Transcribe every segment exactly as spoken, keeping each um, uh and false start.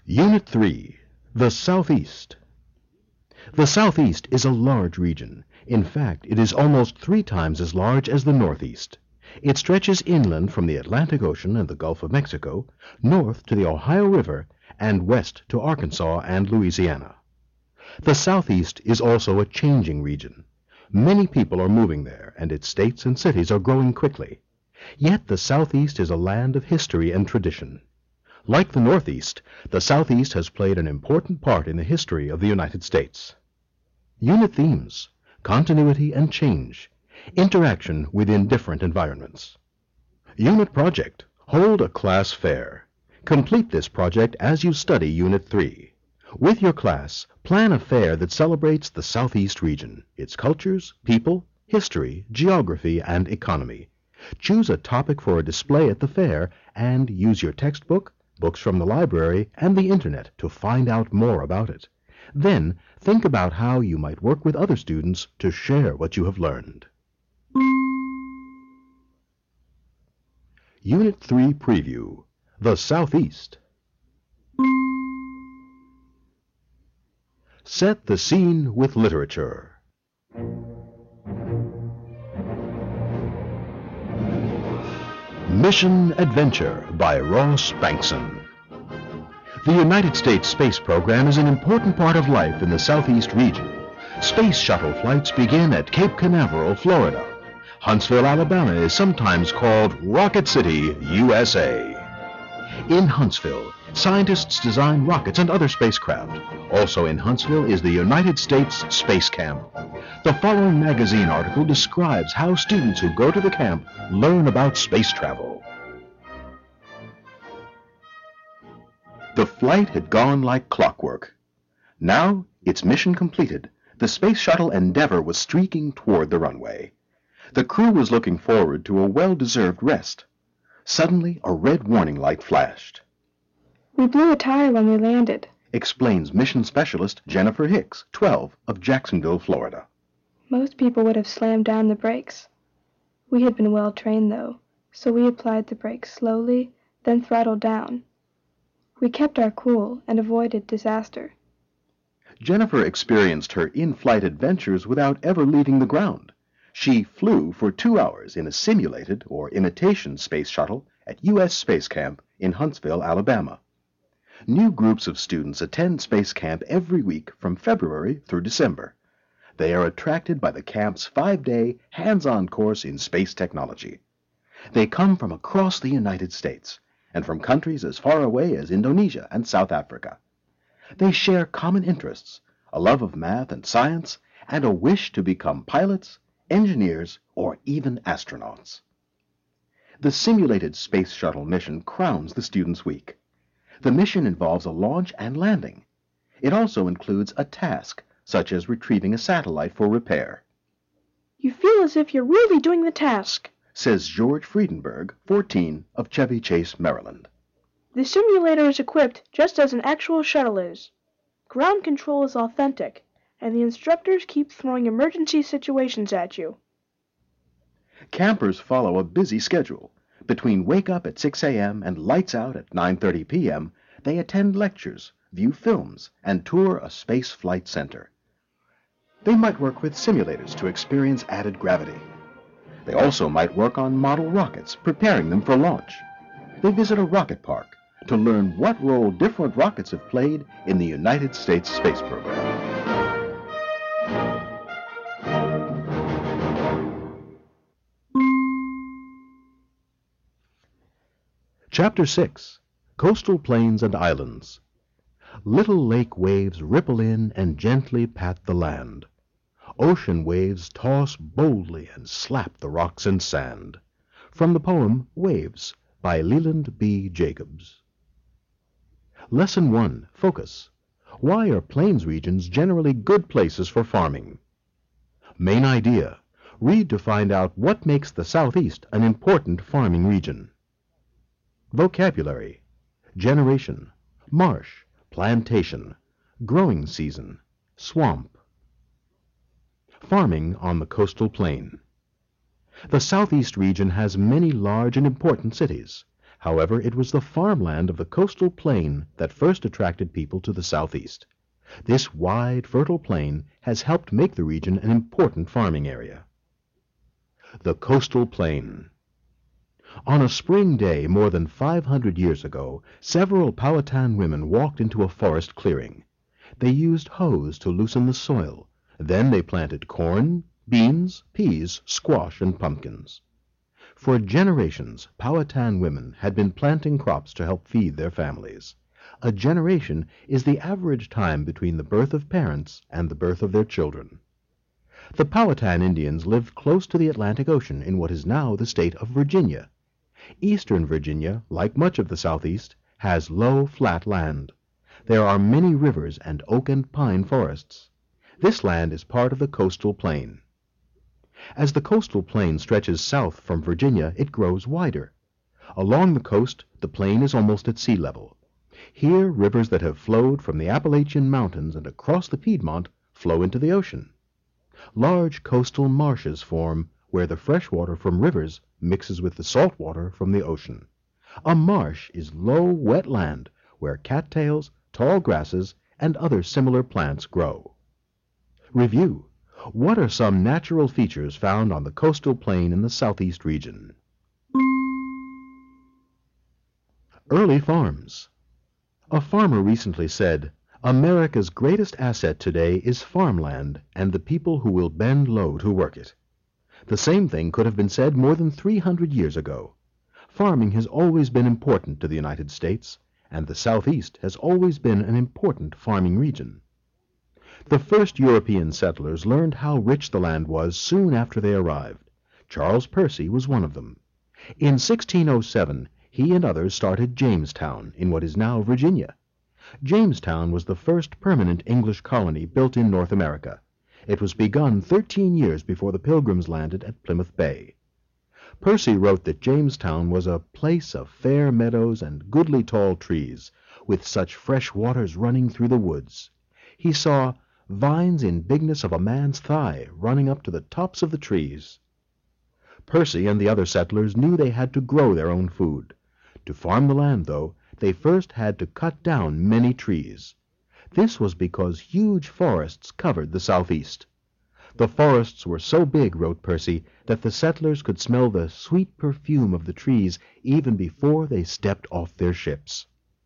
Unit three, the Southeast. The Southeast is a large region. In fact, it is almost three times as large as the Northeast. It stretches inland from the Atlantic Ocean and the Gulf of Mexico, north to the Ohio River, and west to Arkansas and Louisiana. The Southeast is also a changing region. Many people are moving there, and its states and cities are growing quickly. Yet the Southeast is a land of history and tradition. Like the Northeast, the Southeast has played an important part in the history of the United States. Unit themes: continuity and change, interaction within different environments. Unit project: hold a class fair. Complete this project as you study Unit three. With your class, plan a fair that celebrates the Southeast region, its cultures, people, history, geography, and economy. Choose a topic for a display at the fair and use your textbook, books from the library, and the Internet to find out more about it. Then, think about how you might work with other students to share what you have learned. Unit three Preview: The Southeast. Set the scene with literature. Mission Adventure by Ross Bankson. The United States space program is an important part of life in the Southeast region. Space shuttle flights begin at Cape Canaveral, Florida. Huntsville, Alabama is sometimes called Rocket City, U S A. In Huntsville, scientists design rockets and other spacecraft. Also in Huntsville is the United States Space Camp. The following magazine article describes how students who go to the camp learn about space travel. The flight had gone like clockwork. Now, its mission completed, the space shuttle Endeavour was streaking toward the runway. The crew was looking forward to a well-deserved rest. Suddenly, a red warning light flashed. "We blew a tire when we landed," explains mission specialist Jennifer Hicks, twelve, of Jacksonville, Florida. "Most people would have slammed down the brakes. We had been well trained, though, so we applied the brakes slowly, then throttled down. We kept our cool and avoided disaster." Jennifer experienced her in-flight adventures without ever leaving the ground. She flew for two hours in a simulated or imitation space shuttle at U S Space Camp in Huntsville, Alabama. New groups of students attend Space Camp every week from February through December. They are attracted by the camp's five-day hands-on course in space technology. They come from across the United States and from countries as far away as Indonesia and South Africa. They share common interests, a love of math and science, and a wish to become pilots, engineers, or even astronauts. The simulated space shuttle mission crowns the students' week. The mission involves a launch and landing. It also includes a task, such as retrieving a satellite for repair. "You feel as if you're really doing the task," says George Friedenberg, fourteen, of Chevy Chase, Maryland. "The simulator is equipped just as an actual shuttle is. Ground control is authentic, and the instructors keep throwing emergency situations at you." Campers follow a busy schedule. Between wake-up at six a.m. and lights out at nine thirty p.m., they attend lectures, view films, and tour a space flight center. They might work with simulators to experience added gravity. They also might work on model rockets, preparing them for launch. They visit a rocket park to learn what role different rockets have played in the United States space program. Chapter six, Coastal Plains and Islands. Little lake waves ripple in and gently pat the land. Ocean waves toss boldly and slap the rocks and sand. From the poem Waves by Leland B. Jacobs. Lesson one, Focus. Why are plains regions generally good places for farming? Main idea. Read to find out what makes the Southeast an important farming region. Vocabulary: generation, marsh, plantation, growing season, swamp. Farming on the coastal plain. The Southeast region has many large and important cities. However, it was the farmland of the coastal plain that first attracted people to the southeast. This wide, fertile plain has helped make the region an important farming area. The coastal plain. On a spring day more than five hundred years ago, several Powhatan women walked into a forest clearing. They used hoes to loosen the soil. Then they planted corn, beans, peas, squash, and pumpkins. For generations, Powhatan women had been planting crops to help feed their families. A generation is the average time between the birth of parents and the birth of their children. The Powhatan Indians lived close to the Atlantic Ocean in what is now the state of Virginia. Eastern Virginia, like much of the Southeast, has low, flat land. There are many rivers and oak and pine forests. This land is part of the coastal plain. As the coastal plain stretches south from Virginia, it grows wider. Along the coast, the plain is almost at sea level. Here, rivers that have flowed from the Appalachian Mountains and across the Piedmont flow into the ocean. Large coastal marshes form where the fresh water from rivers mixes with the salt water from the ocean. A marsh is low, wet land where cattails, tall grasses, and other similar plants grow. Review. What are some natural features found on the coastal plain in the southeast region? Early farms. A farmer recently said, "America's greatest asset today is farmland and the people who will bend low to work it." The same thing could have been said more than three hundred years ago. Farming has always been important to the United States, and the Southeast has always been an important farming region. The first European settlers learned how rich the land was soon after they arrived. Charles Percy was one of them. In sixteen oh seven, he and others started Jamestown in what is now Virginia. Jamestown was the first permanent English colony built in North America. It was begun thirteen years before the Pilgrims landed at Plymouth Bay. Percy wrote that Jamestown was a place of fair meadows and goodly tall trees, with such fresh waters running through the woods. He saw vines in bigness of a man's thigh running up to the tops of the trees. Percy and the other settlers knew they had to grow their own food. To farm the land, though, they first had to cut down many trees. This was because huge forests covered the southeast. The forests were so big, wrote Percy, that the settlers could smell the sweet perfume of the trees even before they stepped off their ships.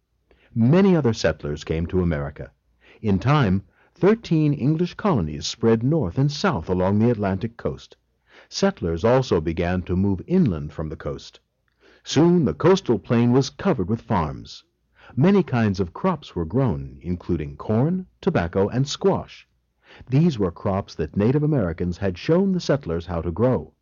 Many other settlers came to America. In time, thirteen English colonies spread north and south along the Atlantic coast. Settlers also began to move inland from the coast. Soon the coastal plain was covered with farms. Many kinds of crops were grown, including corn, tobacco, and squash. These were crops that Native Americans had shown the settlers how to grow.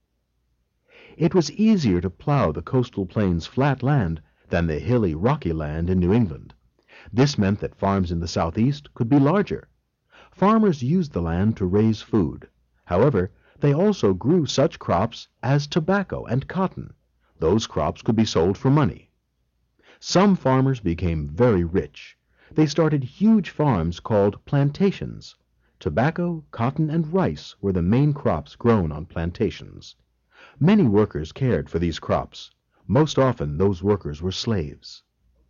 It was easier to plow the coastal plain's flat land than the hilly, rocky land in New England. This meant that farms in the southeast could be larger. Farmers used the land to raise food. However, they also grew such crops as tobacco and cotton. Those crops could be sold for money. Some farmers became very rich. They started huge farms called plantations. Tobacco, cotton, and rice were the main crops grown on plantations. Many workers cared for these crops. Most often those workers were slaves.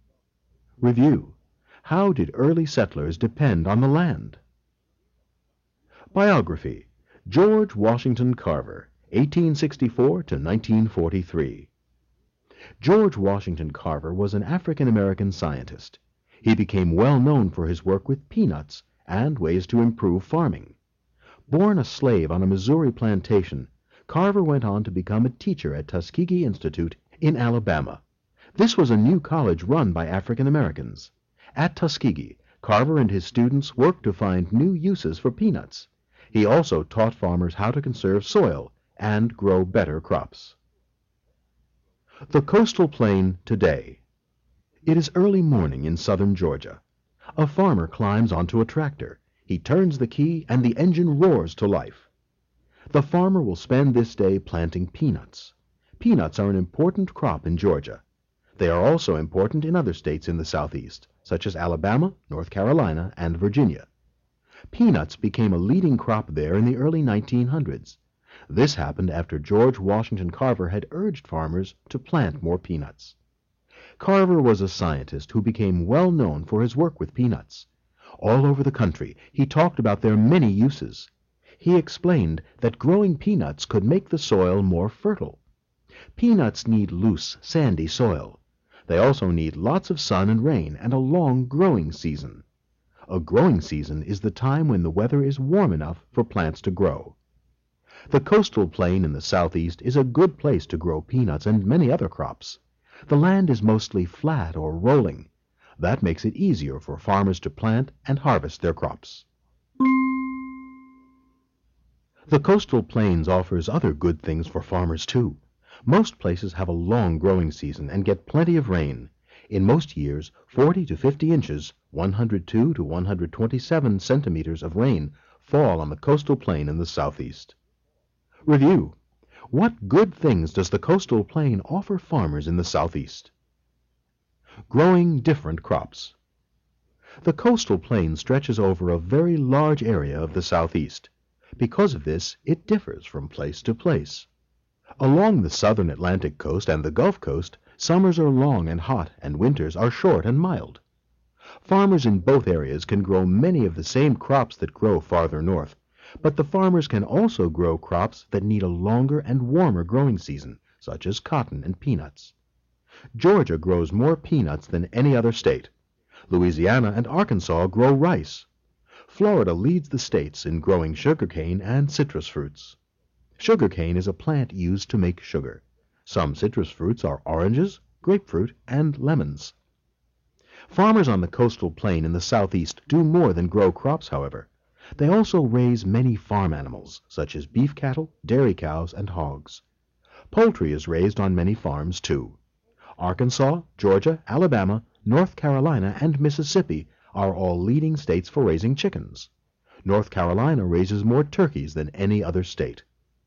Review. How did early settlers depend on the land? Biography. George Washington Carver, eighteen sixty-four to nineteen forty-three. George Washington Carver was an African-American scientist. He became well known for his work with peanuts and ways to improve farming. Born a slave on a Missouri plantation, Carver went on to become a teacher at Tuskegee Institute in Alabama. This was a new college run by African Americans. At Tuskegee, Carver and his students worked to find new uses for peanuts. He also taught farmers how to conserve soil and grow better crops. The coastal plain today. It is early morning in southern Georgia. A farmer climbs onto a tractor. He turns the key and the engine roars to life. The farmer will spend this day planting peanuts. Peanuts are an important crop in Georgia. They are also important in other states in the southeast, such as Alabama, North Carolina, and Virginia. Peanuts became a leading crop there in the early nineteen hundreds. This happened after George Washington Carver had urged farmers to plant more peanuts. Carver was a scientist who became well known for his work with peanuts. All over the country he talked about their many uses. He explained that growing peanuts could make the soil more fertile. Peanuts need loose, sandy soil. They also need lots of sun and rain and a long growing season. A growing season is the time when the weather is warm enough for plants to grow. The coastal plain in the southeast is a good place to grow peanuts and many other crops. The land is mostly flat or rolling. That makes it easier for farmers to plant and harvest their crops. The coastal plains offers other good things for farmers too. Most places have a long growing season and get plenty of rain. In most years, forty to fifty inches, one hundred two to one hundred twenty-seven centimeters of rain fall on the coastal plain in the southeast. Review. What good things does the coastal plain offer farmers in the southeast? Growing different crops. The coastal plain stretches over a very large area of the southeast. Because of this, it differs from place to place. Along the southern Atlantic coast and the Gulf Coast, summers are long and hot, and winters are short and mild. Farmers in both areas can grow many of the same crops that grow farther north, but the farmers can also grow crops that need a longer and warmer growing season, such as cotton and peanuts. Georgia grows more peanuts than any other state. Louisiana and Arkansas grow rice. Florida leads the states in growing sugarcane and citrus fruits. Sugarcane is a plant used to make sugar. Some citrus fruits are oranges, grapefruit, and lemons. Farmers on the coastal plain in the southeast do more than grow crops, however. They also raise many farm animals, such as beef cattle, dairy cows, and hogs. Poultry is raised on many farms, too. Arkansas, Georgia, Alabama, North Carolina, and Mississippi are all leading states for raising chickens. North Carolina raises more turkeys than any other state.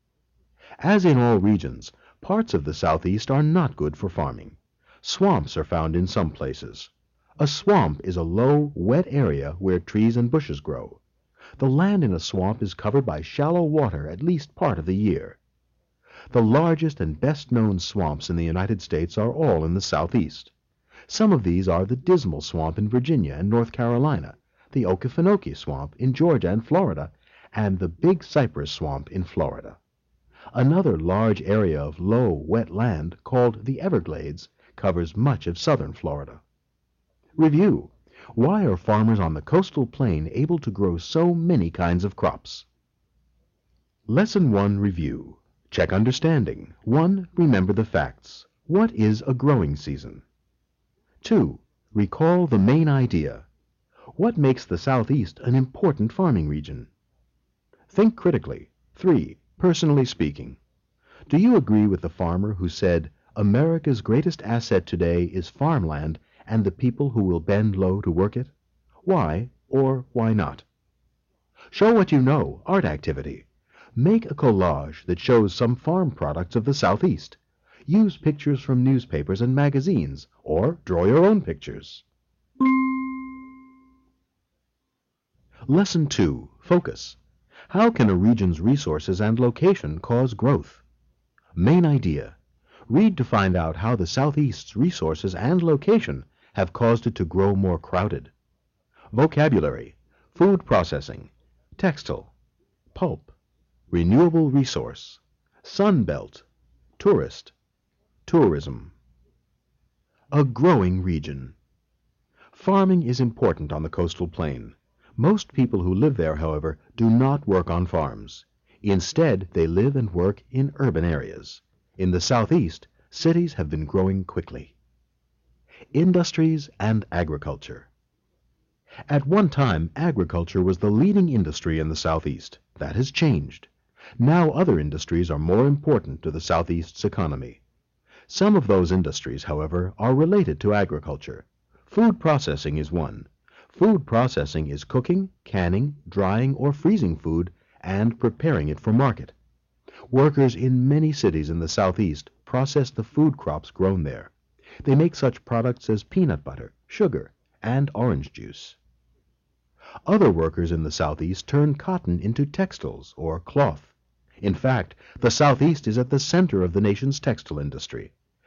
As in all regions, parts of the southeast are not good for farming. Swamps are found in some places. A swamp is a low, wet area where trees and bushes grow. The land in a swamp is covered by shallow water at least part of the year. The largest and best-known swamps in the United States are all in the southeast. Some of these are the Dismal Swamp in Virginia and North Carolina, the Okefenokee Swamp in Georgia and Florida, and the Big Cypress Swamp in Florida. Another large area of low, wet land, called the Everglades, covers much of southern Florida. Review. Why are farmers on the coastal plain able to grow so many kinds of crops? Lesson one Review. Check understanding. one. Remember the facts. What is a growing season? two. Recall the main idea. What makes the Southeast an important farming region? Think critically. three. Personally speaking. Do you agree with the farmer who said, "America's greatest asset today is farmland and the people who will bend low to work it"? Why or why not? Show what you know, art activity. Make a collage that shows some farm products of the Southeast. Use pictures from newspapers and magazines, or draw your own pictures. Lesson two. Focus. How can a region's resources and location cause growth? Main idea. Read to find out how the Southeast's resources and location have caused it to grow more crowded. Vocabulary. Food processing, textile, pulp, renewable resource, sun belt, tourist, tourism. A growing region. Farming is important on the coastal plain. Most people who live there, however, do not work on farms. Instead, they live and work in urban areas. In the Southeast, cities have been growing quickly. Industries and agriculture. At one time, agriculture was the leading industry in the Southeast. That has changed. Now other industries are more important to the Southeast's economy. Some of those industries, however, are related to agriculture. Food processing is one. Food processing is cooking, canning, drying, or freezing food and preparing it for market. Workers in many cities in the Southeast process the food crops grown there. They make such products as peanut butter, sugar, and orange juice. Other workers in the Southeast turn cotton into textiles or cloth. In fact, the Southeast is at the center of the nation's textile industry.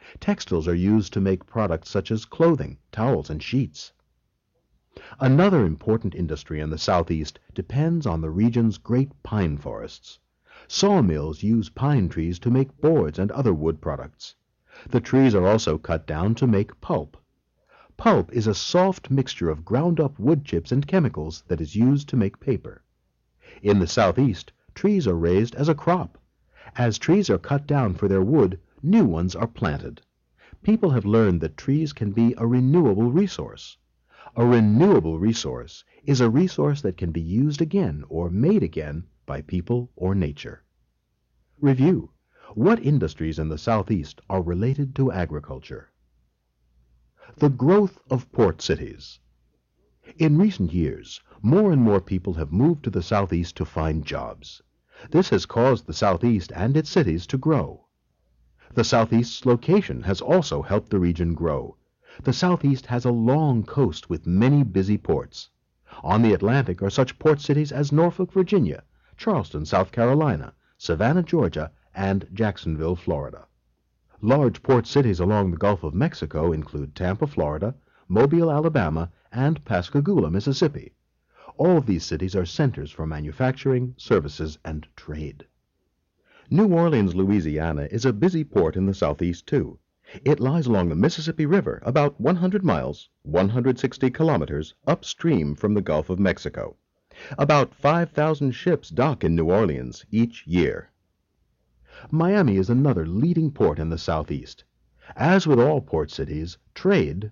Textiles are used to make products such as clothing, towels, and sheets. Another important industry in the Southeast depends on the region's great pine forests. Sawmills use pine trees to make boards and other wood products. The trees are also cut down to make pulp. Pulp is a soft mixture of ground-up wood chips and chemicals that is used to make paper. In the Southeast, trees are raised as a crop. As trees are cut down for their wood, new ones are planted. People have learned that trees can be a renewable resource. A renewable resource is a resource that can be used again or made again by people or nature. Review. What industries in the Southeast are related to agriculture? The growth of port cities. In recent years, more and more people have moved to the Southeast to find jobs. This has caused the Southeast and its cities to grow. The Southeast's location has also helped the region grow. The Southeast has a long coast with many busy ports. On the Atlantic are such port cities as Norfolk, Virginia, Charleston, South Carolina, Savannah, Georgia, and Jacksonville, Florida. Large port cities along the Gulf of Mexico include Tampa, Florida, Mobile, Alabama, and Pascagoula, Mississippi. All of these cities are centers for manufacturing, services, and trade. New Orleans, Louisiana is a busy port in the Southeast, too. It lies along the Mississippi River, about one hundred miles, one hundred sixty kilometers, upstream from the Gulf of Mexico. About five thousand ships dock in New Orleans each year. Miami is another leading port in the Southeast. As with all port cities, trade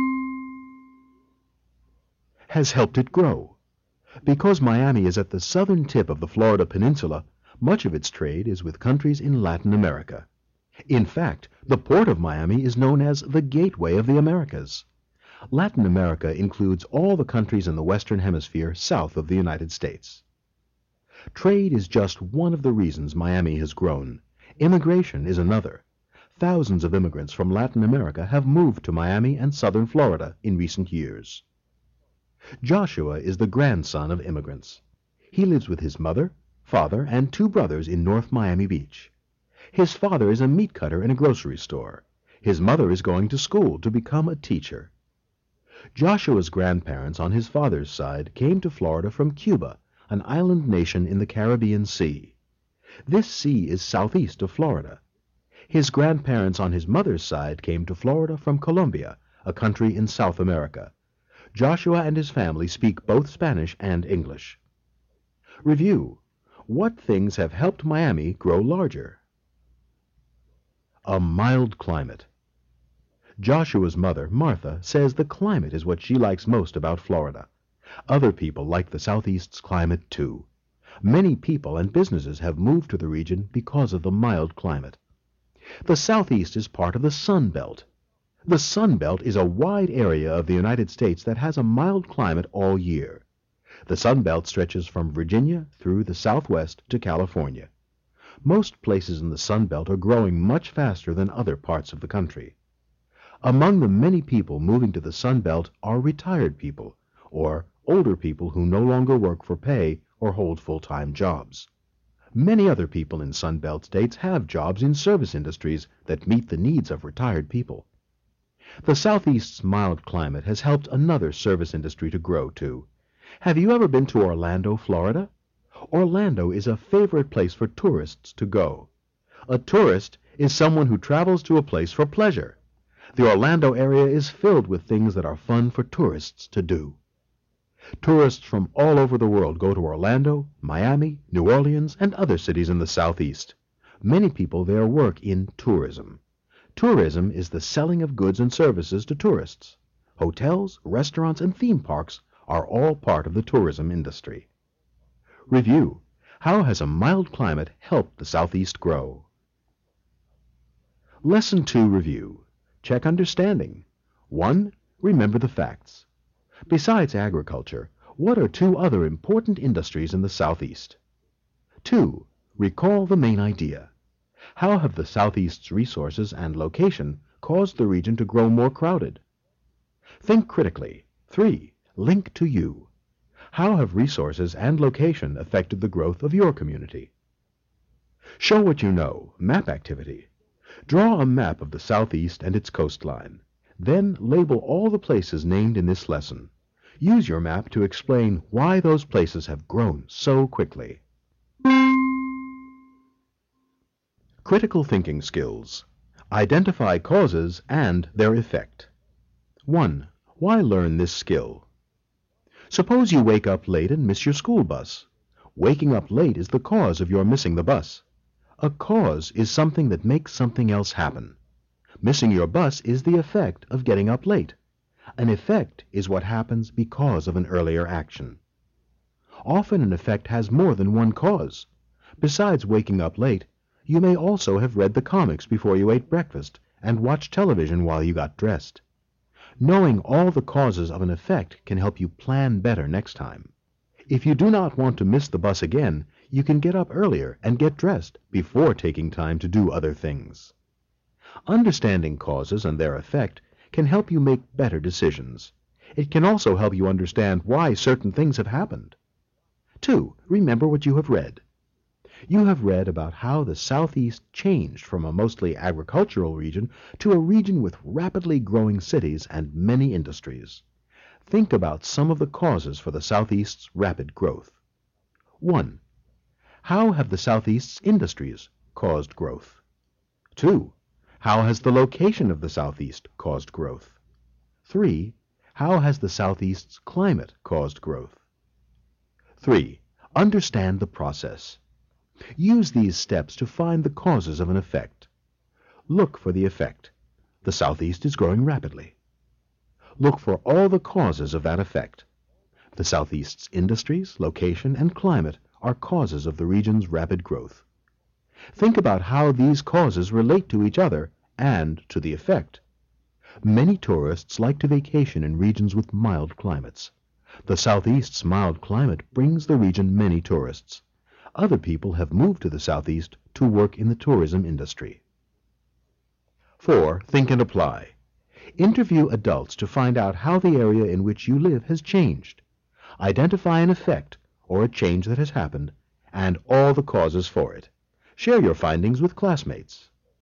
has helped it grow. Because Miami is at the southern tip of the Florida Peninsula, much of its trade is with countries in Latin America. In fact, the port of Miami is known as the Gateway of the Americas. Latin America includes all the countries in the Western Hemisphere south of the United States. Trade is just one of the reasons Miami has grown. Immigration is another. Thousands of immigrants from Latin America have moved to Miami and southern Florida in recent years. Joshua is the grandson of immigrants. He lives with his mother, father, and two brothers in North Miami Beach. His father is a meat cutter in a grocery store. His mother is going to school to become a teacher. Joshua's grandparents on his father's side came to Florida from Cuba, an island nation in the Caribbean Sea. This sea is southeast of Florida. His grandparents on his mother's side came to Florida from Colombia, a country in South America. Joshua and his family speak both Spanish and English. Review. What things have helped Miami grow larger? A mild climate. Joshua's mother, Martha, says the climate is what she likes most about Florida. Other people like the Southeast's climate too. Many people and businesses have moved to the region because of the mild climate. The Southeast is part of the Sun Belt. The Sun Belt is a wide area of the United States that has a mild climate all year. The Sun Belt stretches from Virginia through the Southwest to California. Most places in the Sun Belt are growing much faster than other parts of the country. Among the many people moving to the Sun Belt are retired people, or older people who no longer work for pay or hold full-time jobs. Many other people in Sun Belt states have jobs in service industries that meet the needs of retired people. The Southeast's mild climate has helped another service industry to grow, too. Have you ever been to Orlando, Florida? Orlando is a favorite place for tourists to go. A tourist is someone who travels to a place for pleasure. The Orlando area is filled with things that are fun for tourists to do. Tourists from all over the world go to Orlando, Miami, New Orleans, and other cities in the Southeast. Many people there work in tourism. Tourism is the selling of goods and services to tourists. Hotels, restaurants, and theme parks are all part of the tourism industry. Review. How has a mild climate helped the Southeast grow? Lesson two Review. Check understanding. one. Remember the facts. Besides agriculture, what are two other important industries in the Southeast? two. Recall the main idea. How have the Southeast's resources and location caused the region to grow more crowded? Think critically. three. Link to you. How have resources and location affected the growth of your community? Show what you know. Map activity. Draw a map of the Southeast and its coastline. Then label all the places named in this lesson. Use your map to explain why those places have grown so quickly. Critical thinking skills. Identify causes and their effect. one. Why learn this skill? Suppose you wake up late and miss your school bus. Waking up late is the cause of your missing the bus. A cause is something that makes something else happen. Missing your bus is the effect of getting up late. An effect is what happens because of an earlier action. Often an effect has more than one cause. Besides waking up late, you may also have read the comics before you ate breakfast and watched television while you got dressed. Knowing all the causes of an effect can help you plan better next time. If you do not want to miss the bus again, you can get up earlier and get dressed before taking time to do other things. Understanding causes and their effect can help you make better decisions. It can also help you understand why certain things have happened. two. Remember what you have read. You have read about how the Southeast changed from a mostly agricultural region to a region with rapidly growing cities and many industries. Think about some of the causes for the Southeast's rapid growth. one. How have the Southeast's industries caused growth? two. How has the location of the Southeast caused growth? three. How has the Southeast's climate caused growth? three. Understand the process. Use these steps to find the causes of an effect. Look for the effect. The Southeast is growing rapidly. Look for all the causes of that effect. The Southeast's industries, location, and climate are causes of the region's rapid growth. Think about how these causes relate to each other and to the effect. Many tourists like to vacation in regions with mild climates. The Southeast's mild climate brings the region many tourists. Other people have moved to the Southeast to work in the tourism industry. four. Think and apply. Interview adults to find out how the area in which you live has changed. Identify an effect or a change that has happened and all the causes for it. Share your findings with classmates.